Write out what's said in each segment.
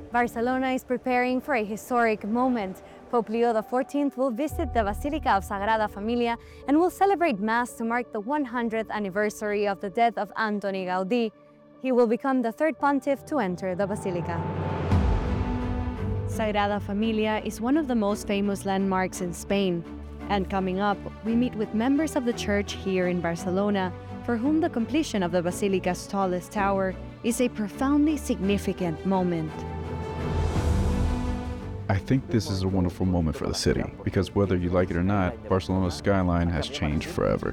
Barcelona is preparing for a historic moment. Pope Leo XIV will visit the Basilica of Sagrada Familia and will celebrate Mass to mark the 100th anniversary of the death of Antoni Gaudí. He will become the third pontiff to enter the Basilica. Sagrada Familia is one of the most famous landmarks in Spain. And coming up, we meet with members of the church here in Barcelona, for whom the completion of the Basilica's tallest tower is a profoundly significant moment. I think this is a wonderful moment for the city, because whether you like it or not, Barcelona's skyline has changed forever.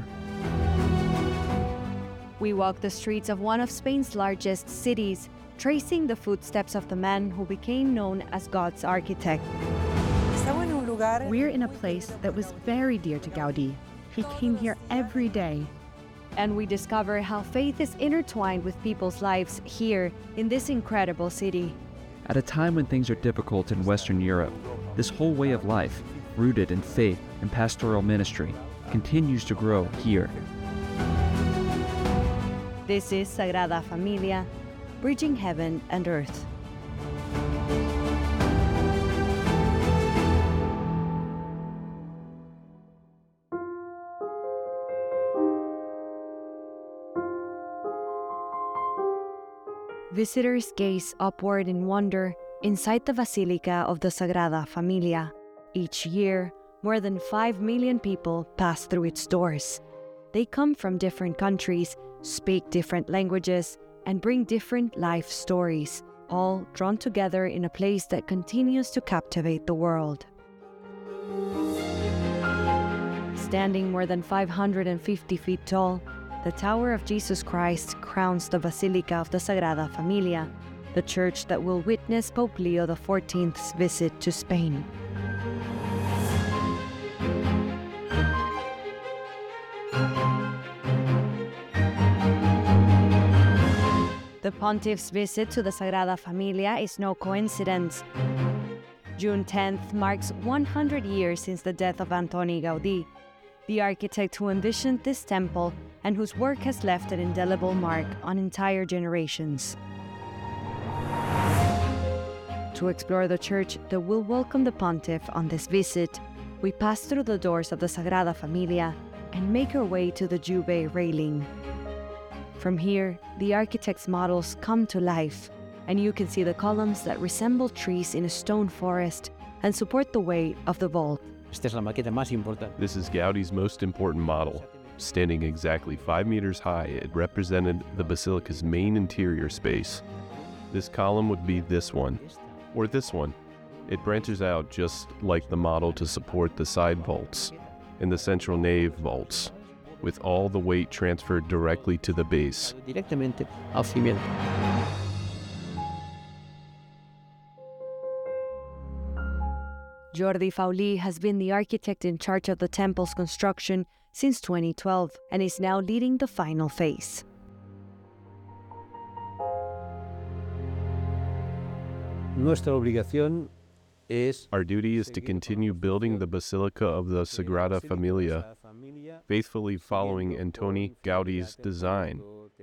We walk the streets of one of Spain's largest cities, tracing the footsteps of the man who became known as God's architect. We're in a place that was very dear to Gaudí. He came here every day. And we discover how faith is intertwined with people's lives here in this incredible city. At a time when things are difficult in Western Europe, this whole way of life, rooted in faith and pastoral ministry, continues to grow here. This is Sagrada Familia, bridging heaven and earth. Visitors gaze upward in wonder inside the Basilica of the Sagrada Familia. Each year, more than 5 million people pass through its doors. They come from different countries, speak different languages, and bring different life stories, all drawn together in a place that continues to captivate the world. Standing more than 550 feet tall, the Tower of Jesus Christ crowns the Basilica of the Sagrada Familia, the church that will witness Pope Leo XIV's visit to Spain. The pontiff's visit to the Sagrada Familia is no coincidence. June 10th marks 100 years since the death of Antoni Gaudí, the architect who envisioned this temple and whose work has left an indelible mark on entire generations. To explore the church that will welcome the pontiff on this visit, we pass through the doors of the Sagrada Familia and make our way to the Jubei railing. From here, the architect's models come to life, and you can see the columns that resemble trees in a stone forest and support the weight of the vault. This is Gaudí's most important model. Standing exactly 5 meters high, it represented the basilica's main interior space. This column would be this one, or this one. It branches out just like the model to support the side vaults and the central nave vaults, with all the weight transferred directly to the base. Jordi Faulí has been the architect in charge of the temple's construction since 2012 and is now leading the final phase. Our duty is to continue building the Basilica of the Sagrada Familia, faithfully following Antoni Gaudí's design.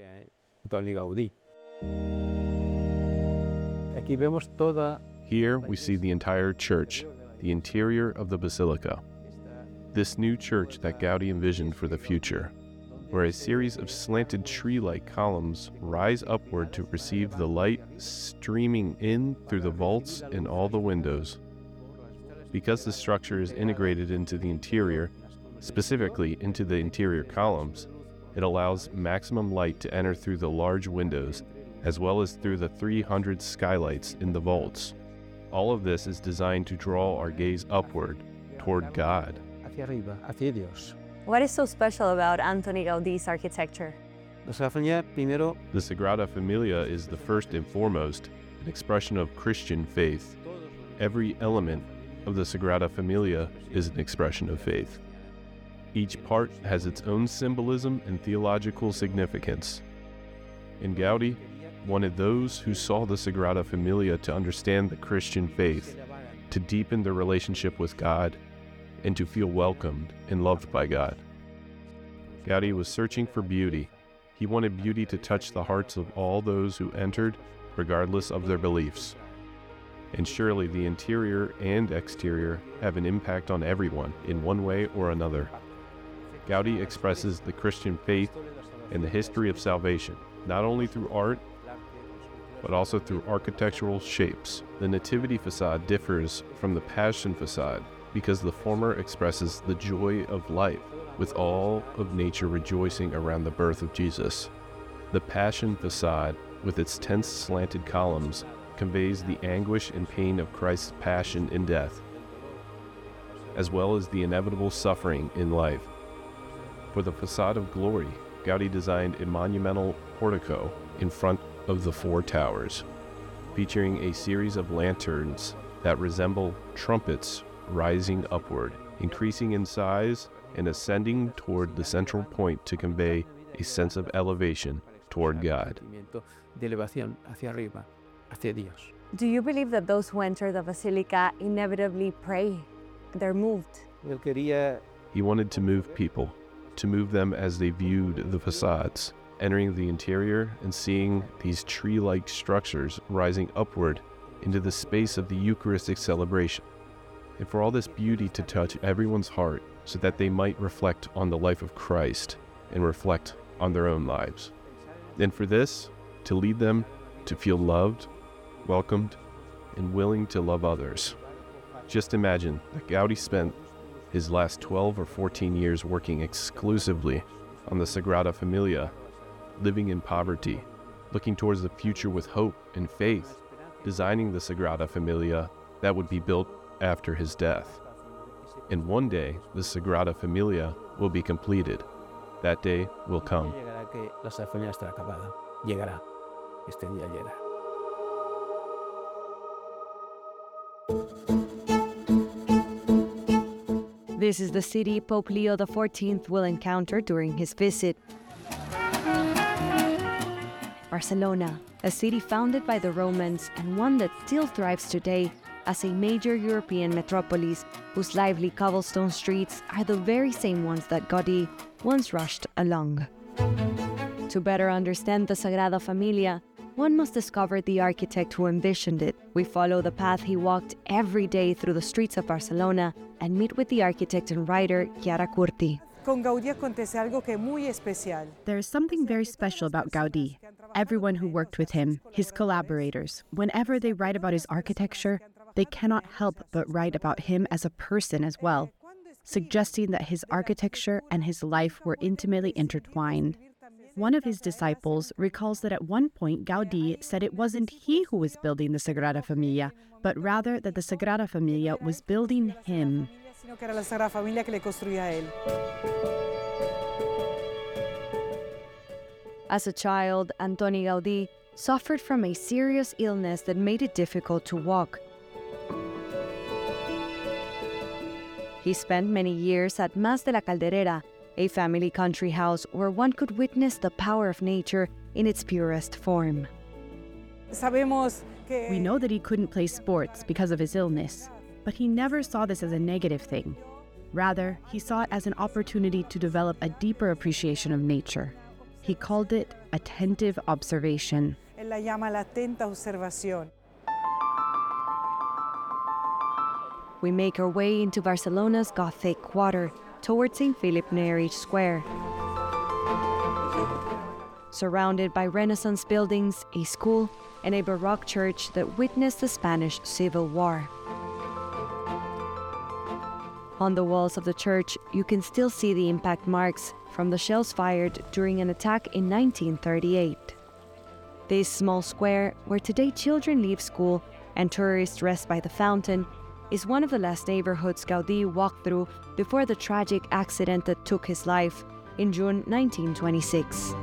Here we see the entire church, the interior of the Basilica. This new church that Gaudí envisioned for the future, where a series of slanted tree-like columns rise upward to receive the light streaming in through the vaults and all the windows. Because the structure is integrated into the interior, specifically into the interior columns, it allows maximum light to enter through the large windows, as well as through the 300 skylights in the vaults. All of this is designed to draw our gaze upward, toward God. What is so special about Antoni Gaudí's architecture? The Sagrada Familia is the first and foremost an expression of Christian faith. Every element of the Sagrada Familia is an expression of faith. Each part has its own symbolism and theological significance. And Gaudí wanted those who saw the Sagrada Familia to understand the Christian faith, to deepen their relationship with God, and to feel welcomed and loved by God. Gaudí was searching for beauty. He wanted beauty to touch the hearts of all those who entered, regardless of their beliefs. And surely the interior and exterior have an impact on everyone in one way or another. Gaudi expresses the Christian faith and the history of salvation, not only through art, but also through architectural shapes. The Nativity facade differs from the Passion facade because the former expresses the joy of life, with all of nature rejoicing around the birth of Jesus. The Passion facade, with its tense slanted columns, conveys the anguish and pain of Christ's passion and death, as well as the inevitable suffering in life. For the facade of glory, Gaudi designed a monumental portico in front of the four towers, featuring a series of lanterns that resemble trumpets rising upward, increasing in size and ascending toward the central point to convey a sense of elevation toward God. Do you believe that those who enter the basilica inevitably pray? They're moved. He wanted to move people, to move them as they viewed the facades, entering the interior and seeing these tree-like structures rising upward into the space of the Eucharistic celebration, and for all this beauty to touch everyone's heart so that they might reflect on the life of Christ and reflect on their own lives. And for this, to lead them to feel loved, welcomed, and willing to love others. Just imagine that Gaudi spent his last 12 or 14 years working exclusively on the Sagrada Familia, living in poverty, looking towards the future with hope and faith, designing the Sagrada Familia that would be built after his death. And one day, the Sagrada Familia will be completed. That day will come. This is the city Pope Leo XIV will encounter during his visit. Barcelona, a city founded by the Romans and one that still thrives today as a major European metropolis whose lively cobblestone streets are the very same ones that Gaudi once rushed along. To better understand the Sagrada Familia, one must discover the architect who envisioned it. We follow the path he walked every day through the streets of Barcelona and meet with the architect and writer Chiara Curti. There is something very special about Gaudi. Everyone who worked with him, his collaborators, whenever they write about his architecture, they cannot help but write about him as a person as well, suggesting that his architecture and his life were intimately intertwined. One of his disciples recalls that at one point Gaudi said it wasn't he who was building the Sagrada Familia, but rather that the Sagrada Familia was building him. As a child, Antoni Gaudí suffered from a serious illness that made it difficult to walk. He spent many years at Mas de la Calderera, a family country house where one could witness the power of nature in its purest form. We know that he couldn't play sports because of his illness, but he never saw this as a negative thing. Rather, he saw it as an opportunity to develop a deeper appreciation of nature. He called it attentive observation. We make our way into Barcelona's Gothic Quarter, towards St. Philip Neri Square. Surrounded by Renaissance buildings, a school, and a Baroque church that witnessed the Spanish Civil War. On the walls of the church, you can still see the impact marks from the shells fired during an attack in 1938. This small square, where today children leave school and tourists rest by the fountain, is one of the last neighborhoods Gaudí walked through before the tragic accident that took his life in June 1926.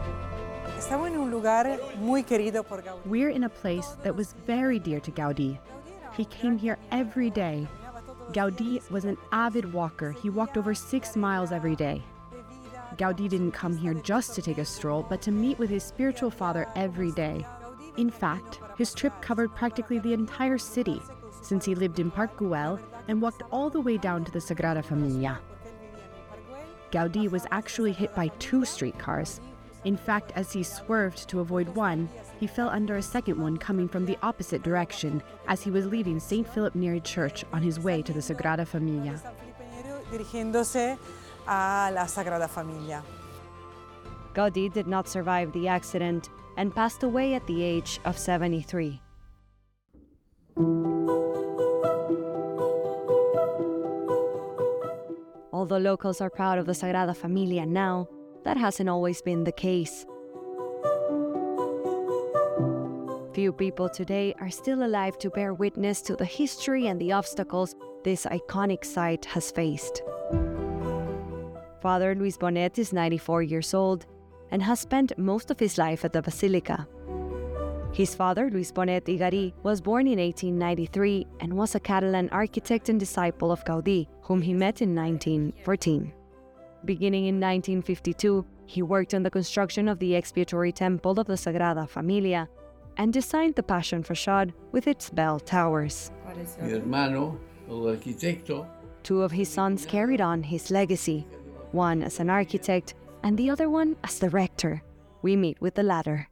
We're in a place that was very dear to Gaudí. He came here every day. Gaudí was an avid walker. He walked over 6 miles every day. Gaudí didn't come here just to take a stroll, but to meet with his spiritual father every day. In fact, his trip covered practically the entire city, since he lived in Park Güell and walked all the way down to the Sagrada Familia. Gaudí was actually hit by 2 streetcars. In fact, as he swerved to avoid one, he fell under a second one coming from the opposite direction as he was leaving St. Philip Neri Church on his way to the Sagrada Familia. Dirigiéndose a la Sagrada Familia. Gaudí did not survive the accident and passed away at the age of 73. Although locals are proud of the Sagrada Familia now, that hasn't always been the case. Few people today are still alive to bear witness to the history and the obstacles this iconic site has faced. Father Luis Bonet is 94 years old and has spent most of his life at the Basilica. His father, Luis Bonet y Garí, was born in 1893 and was a Catalan architect and disciple of Gaudí, whom he met in 1914. Beginning in 1952, he worked on the construction of the expiatory temple of the Sagrada Familia and designed the Passion facade with its bell towers. Mi hermano, el arquitecto. Two of his sons carried on his legacy, one as an architect and the other one as the rector. We meet with the latter.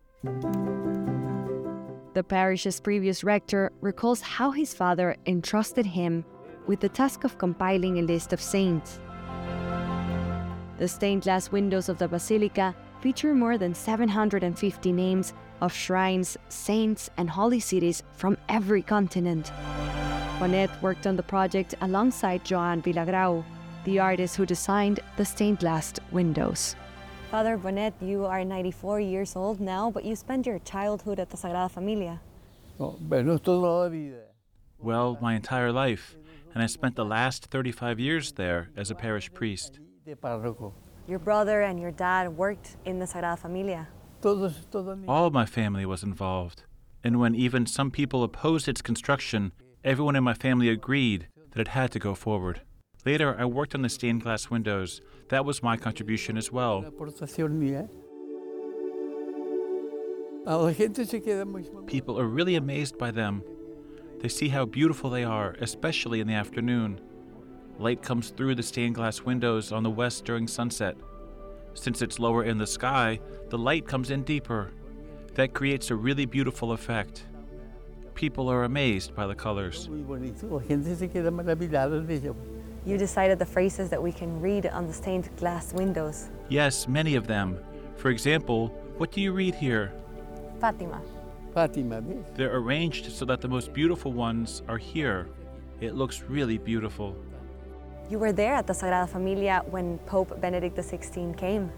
The parish's previous rector recalls how his father entrusted him with the task of compiling a list of saints. The stained glass windows of the Basilica feature more than 750 names of shrines, saints, and holy cities from every continent. Bonet worked on the project alongside Joan Vilagrau, the artist who designed the stained glass windows. Father Bonet, you are 94 years old now, but you spent your childhood at the Sagrada Familia. Well, my entire life, and I spent the last 35 years there as a parish priest. Your brother and your dad worked in the Sagrada Familia. All of my family was involved, and when even some people opposed its construction, everyone in my family agreed that it had to go forward. Later, I worked on the stained glass windows. That was my contribution as well. People are really amazed by them. They see how beautiful they are, especially in the afternoon. Light comes through the stained glass windows on the west during sunset. Since it's lower in the sky, the light comes in deeper. That creates a really beautiful effect. People are amazed by the colors. You decided the phrases that we can read on the stained glass windows. Yes, many of them. For example, what do you read here? Fatima. They're arranged so that the most beautiful ones are here. It looks really beautiful. You were there at the Sagrada Familia when Pope Benedict XVI came.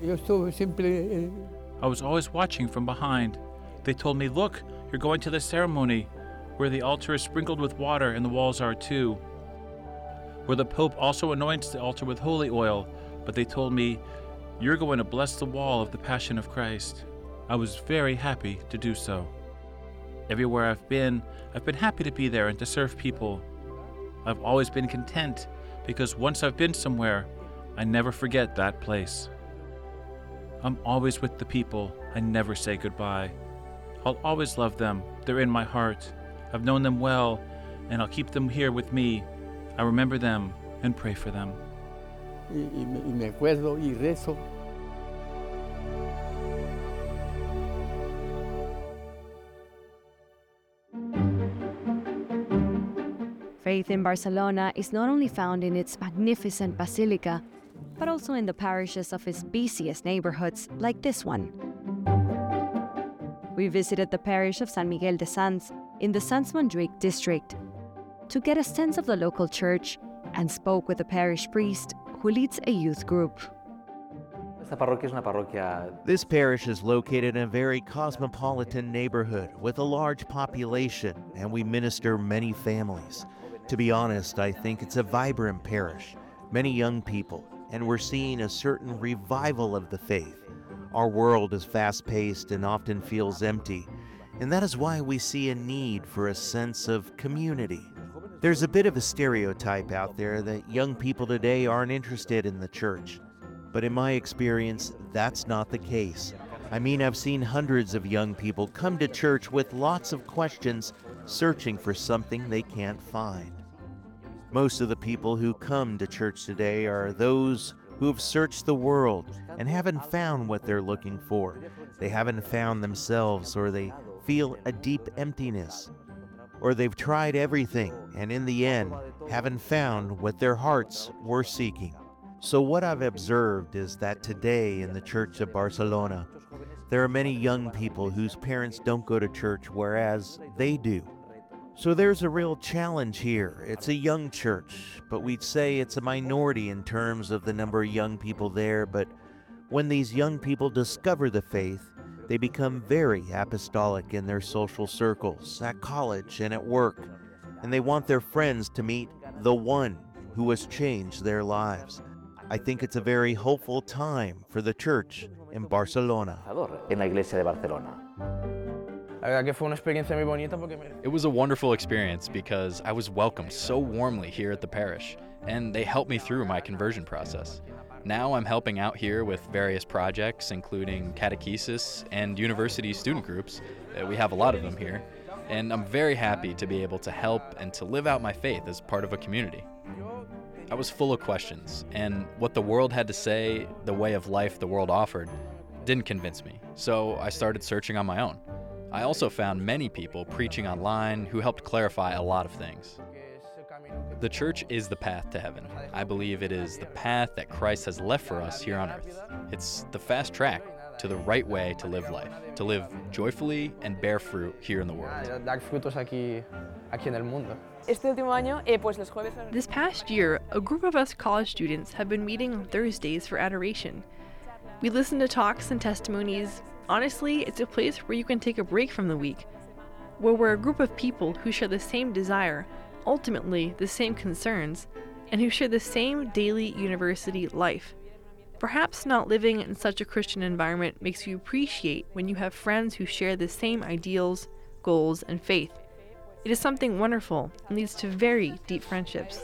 I was always watching from behind. They told me, look, you're going to the ceremony, where the altar is sprinkled with water and the walls are too. Where the Pope also anoints the altar with holy oil, but they told me, you're going to bless the wall of the Passion of Christ. I was very happy to do so. Everywhere I've been happy to be there and to serve people. I've always been content, because once I've been somewhere, I never forget that place. I'm always with the people. I never say goodbye. I'll always love them. They're in my heart. I've known them well, and I'll keep them here with me. I remember them and pray for them. Me acuerdo y rezo. Faith in Barcelona is not only found in its magnificent basilica, but also in the parishes of its busiest neighborhoods, like this one. We visited the parish of San Miguel de Sants in the Sants Montjuïc district to get a sense of the local church and spoke with the parish priest who leads a youth group. This parish is located in a very cosmopolitan neighborhood with a large population, and we minister many families. To be honest, I think it's a vibrant parish, many young people, and we're seeing a certain revival of the faith. Our world is fast-paced and often feels empty, and that is why we see a need for a sense of community. There's a bit of a stereotype out there that young people today aren't interested in the church. But in my experience, that's not the case. I mean, I've seen hundreds of young people come to church with lots of questions, searching for something they can't find. Most of the people who come to church today are those who have searched the world and haven't found what they're looking for. They haven't found themselves, or they feel a deep emptiness, or they've tried everything and in the end haven't found what their hearts were seeking. So what I've observed is that today in the Church of Barcelona, there are many young people whose parents don't go to church, whereas they do. So there's a real challenge here. It's a young church, but we'd say it's a minority in terms of the number of young people there. But when these young people discover the faith, they become very apostolic in their social circles, at college and at work. And they want their friends to meet the one who has changed their lives. I think it's a very hopeful time for the church in Barcelona. It was a wonderful experience because I was welcomed so warmly here at the parish, and they helped me through my conversion process. Now I'm helping out here with various projects, including catechesis and university student groups. We have a lot of them here, and I'm very happy to be able to help and to live out my faith as part of a community. I was full of questions, and what the world had to say, the way of life the world offered, didn't convince me, so I started searching on my own. I also found many people preaching online who helped clarify a lot of things. The church is the path to heaven. I believe it is the path that Christ has left for us here on earth. It's the fast track to the right way to live life, to live joyfully and bear fruit here in the world. This past year, a group of us college students have been meeting on Thursdays for adoration. We listen to talks and testimonies. Honestly, it's a place where you can take a break from the week, where we're a group of people who share the same desire, ultimately the same concerns, and who share the same daily university life. Perhaps not living in such a Christian environment makes you appreciate when you have friends who share the same ideals, goals, and faith. It is something wonderful and leads to very deep friendships.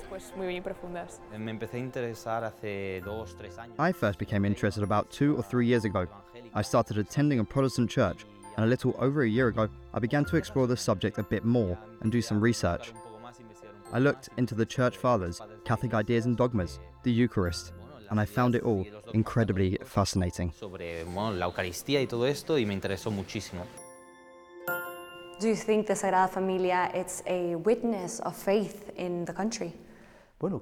I first became interested about 2 or 3 years ago. I started attending a Protestant church, and a little over a year ago, I began to explore the subject a bit more and do some research. I looked into the Church Fathers, Catholic ideas and dogmas, the Eucharist, and I found it all incredibly fascinating. Do you think the Sagrada Familia is a witness of faith in the country? Well,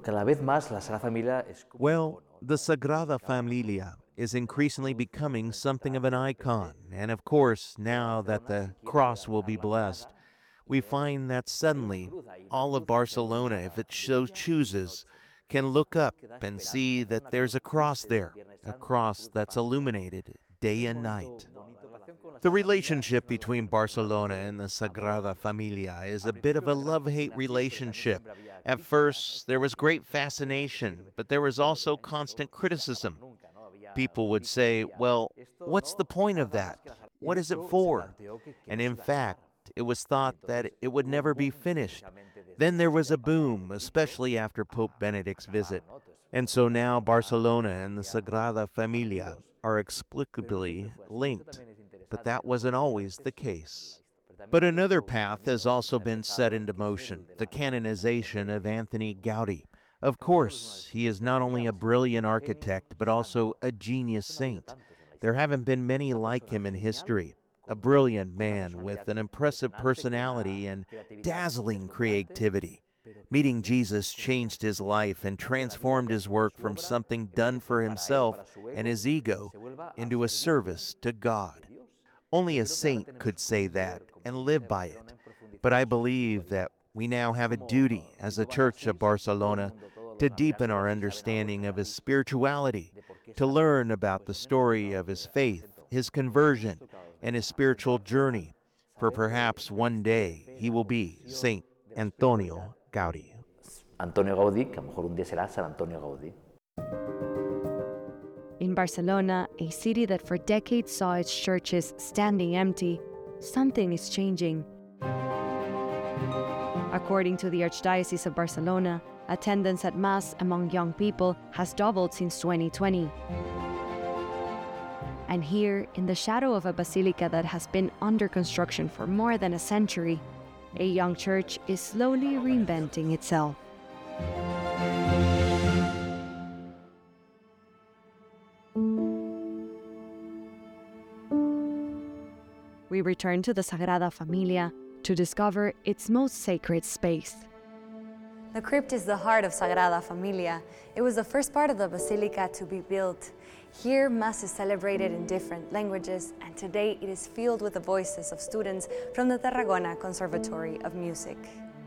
the Sagrada Familia is increasingly becoming something of an icon, and of course, now that the cross will be blessed, we find that suddenly all of Barcelona, if it so chooses, can look up and see that there's a cross there, a cross that's illuminated day and night. The relationship between Barcelona and the Sagrada Familia is a bit of a love-hate relationship. At first, there was great fascination, but there was also constant criticism. People would say, well, what's the point of that? What is it for? And in fact, it was thought that it would never be finished. Then there was a boom, especially after Pope Benedict's visit. And so now Barcelona and the Sagrada Familia are explicably linked. But that wasn't always the case. But another path has also been set into motion, the canonization of Anthony Gaudí. Of course, he is not only a brilliant architect, but also a genius saint. There haven't been many like him in history. A brilliant man with an impressive personality and dazzling creativity. Meeting Jesus changed his life and transformed his work from something done for himself and his ego into a service to God. Only a saint could say that and live by it. But I believe that we now have a duty as a Church of Barcelona to deepen our understanding of his spirituality, to learn about the story of his faith, his conversion, and his spiritual journey, for perhaps one day he will be Saint Antonio Gaudí. Antonio Gaudí, que a lo mejor un día será San Antonio Gaudí. In Barcelona, a city that for decades saw its churches standing empty, something is changing. According to the Archdiocese of Barcelona, attendance at Mass among young people has doubled since 2020. And here, in the shadow of a basilica that has been under construction for more than a century, a young church is slowly reinventing itself. we return to the Sagrada Familia to discover its most sacred space. The crypt is the heart of Sagrada Familia. It was the first part of the basilica to be built. Here, Mass is celebrated in different languages, and today it is filled with the voices of students from the Tarragona Conservatory of Music.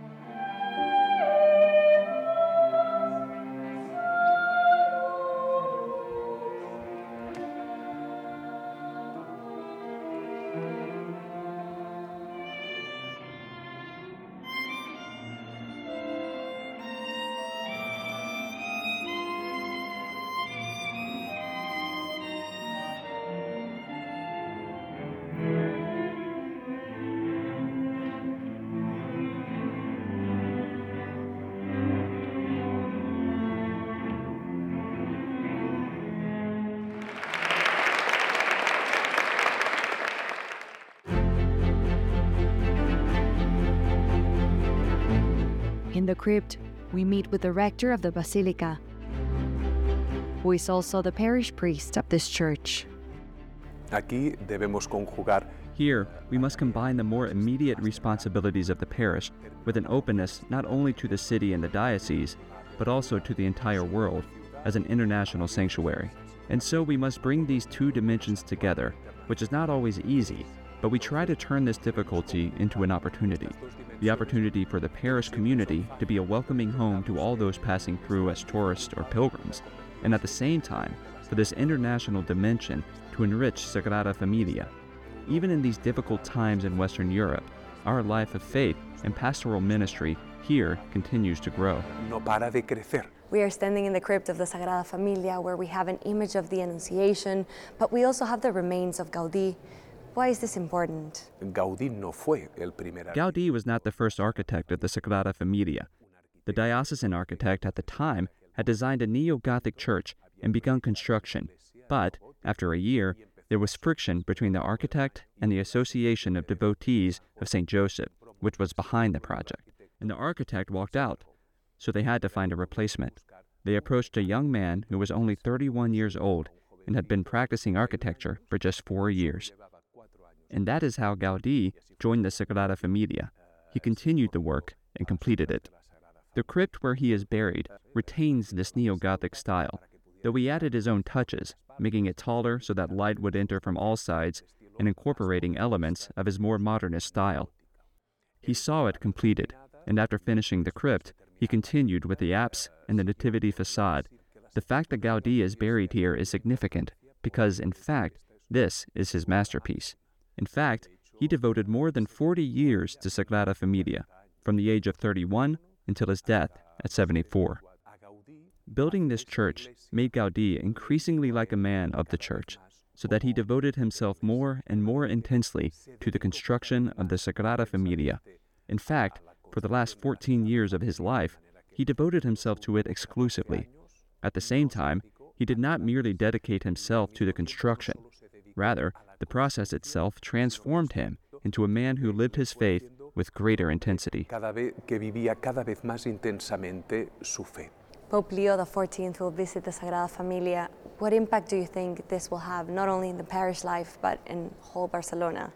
In the crypt, we meet with the rector of the basilica, who is also the parish priest of this church. Here, we must combine the more immediate responsibilities of the parish with an openness not only to the city and the diocese, but also to the entire world as an international sanctuary. And so we must bring these two dimensions together, which is not always easy, but we try to turn this difficulty into an opportunity. The opportunity for the parish community to be a welcoming home to all those passing through as tourists or pilgrims, and at the same time, for this international dimension to enrich Sagrada Familia. Even in these difficult times in Western Europe, our life of faith and pastoral ministry here continues to grow. We are standing in the crypt of the Sagrada Familia, where we have an image of the Annunciation, but we also have the remains of Gaudí. Why is this important? Gaudí was not the first architect of the Sagrada Familia. The diocesan architect at the time had designed a neo-Gothic church and begun construction, but after a year, there was friction between the architect and the Association of Devotees of St. Joseph, which was behind the project, and the architect walked out, so they had to find a replacement. They approached a young man who was only 31 years old and had been practicing architecture for just 4 years. And that is how Gaudí joined the Sagrada Familia. He continued the work and completed it. The crypt where he is buried retains this neo-Gothic style, though he added his own touches, making it taller so that light would enter from all sides and incorporating elements of his more modernist style. He saw it completed, and after finishing the crypt, he continued with the apse and the nativity facade. The fact that Gaudí is buried here is significant because, in fact, this is his masterpiece. In fact, he devoted more than 40 years to Sagrada Familia, from the age of 31 until his death at 74. Building this church made Gaudí increasingly like a man of the church, so that he devoted himself more and more intensely to the construction of the Sagrada Familia. In fact, for the last 14 years of his life, he devoted himself to it exclusively. At the same time, he did not merely dedicate himself to the construction. Rather, the process itself transformed him into a man who lived his faith with greater intensity. Pope Leo XIV will visit the Sagrada Familia. What impact do you think this will have, not only in the parish life, but in whole Barcelona?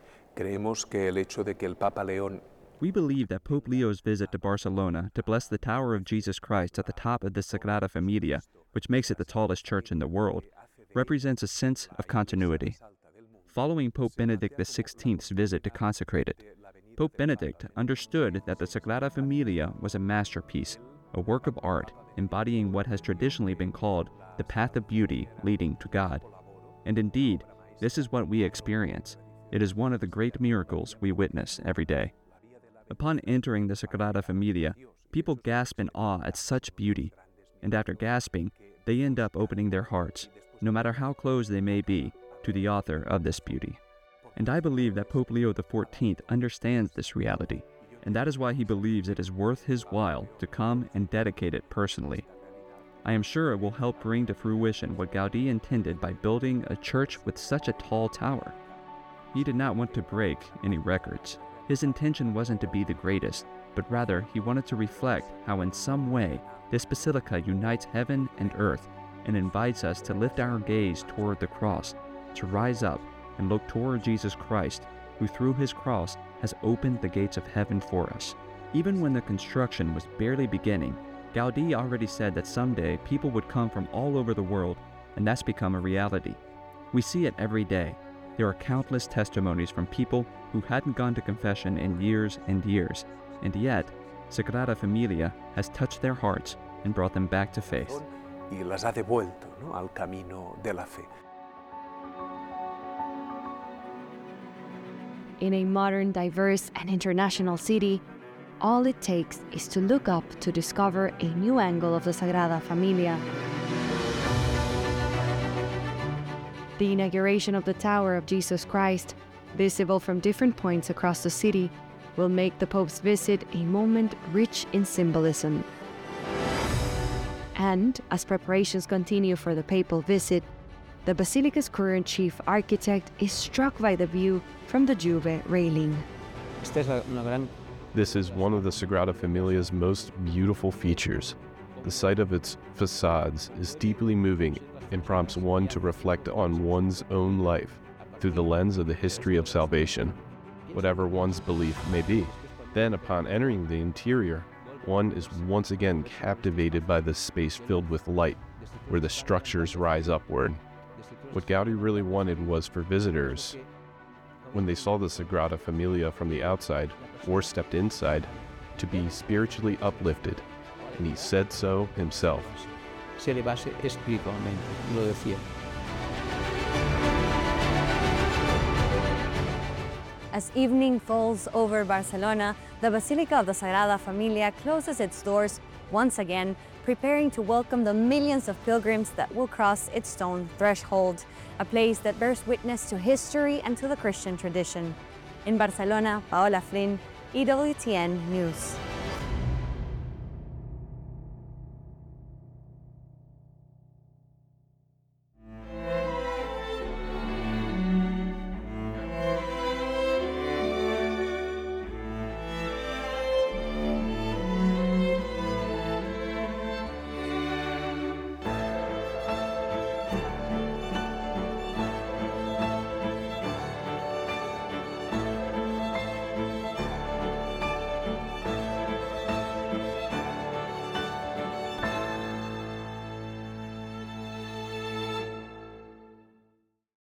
We believe that Pope Leo's visit to Barcelona to bless the Tower of Jesus Christ at the top of the Sagrada Familia, which makes it the tallest church in the world, represents a sense of continuity. Following Pope Benedict XVI's visit to consecrate it, Pope Benedict understood that the Sagrada Familia was a masterpiece, a work of art embodying what has traditionally been called the path of beauty leading to God. And indeed, this is what we experience. It is one of the great miracles we witness every day. Upon entering the Sagrada Familia, people gasp in awe at such beauty, and after gasping, they end up opening their hearts, no matter how close they may be, to the author of this beauty. And I believe that Pope Leo XIV understands this reality, and that is why he believes it is worth his while to come and dedicate it personally. I am sure it will help bring to fruition what Gaudí intended by building a church with such a tall tower. He did not want to break any records. His intention wasn't to be the greatest, but rather he wanted to reflect how in some way this basilica unites heaven and earth and invites us to lift our gaze toward the cross, to rise up and look toward Jesus Christ, who through his cross has opened the gates of heaven for us. Even when the construction was barely beginning, Gaudí already said that someday people would come from all over the world, and that's become a reality. We see it every day. There are countless testimonies from people who hadn't gone to confession in years and years, and yet Sagrada Familia has touched their hearts and brought them back to faith. Y las ha devuelto, ¿no?, al camino de la fe. In a modern, diverse, and international city, all it takes is to look up to discover a new angle of the Sagrada Familia. The inauguration of the Tower of Jesus Christ, visible from different points across the city, will make the Pope's visit a moment rich in symbolism. And as preparations continue for the papal visit, the Basilica's current chief architect is struck by the view from the Juve railing. This is one of the Sagrada Familia's most beautiful features. The sight of its facades is deeply moving and prompts one to reflect on one's own life through the lens of the history of salvation, whatever one's belief may be. Then, upon entering the interior, one is once again captivated by the space filled with light, where the structures rise upward. What Gaudí really wanted was for visitors, when they saw the Sagrada Familia from the outside or stepped inside, to be spiritually uplifted, and he said so himself. Se elevase espiritualmente, lo decía. As evening falls over Barcelona, the Basilica of the Sagrada Familia closes its doors once again, preparing to welcome the millions of pilgrims that will cross its stone threshold, a place that bears witness to history and to the Christian tradition. In Barcelona, Paola Flynn, EWTN News.